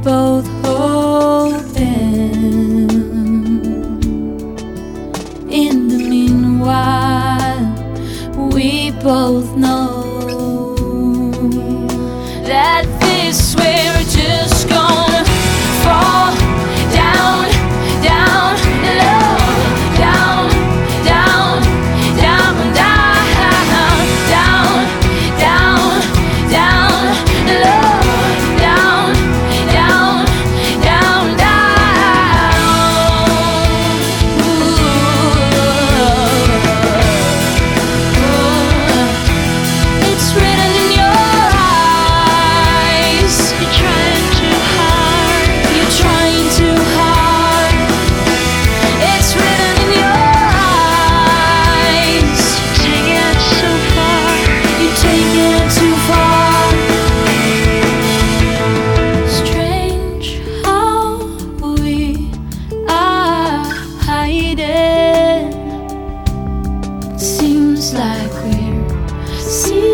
both hoping. In the meanwhile, we both know that this we're just gonna fall down, down, low, down, down, down, down, down, down, down, low, down, down, down, down. It's written in your eyes. You're trying too hard. You're trying too hard. It's written in your eyes. You're taking it so far. You're taking it too far. Strange how we are hiding. Seems like we're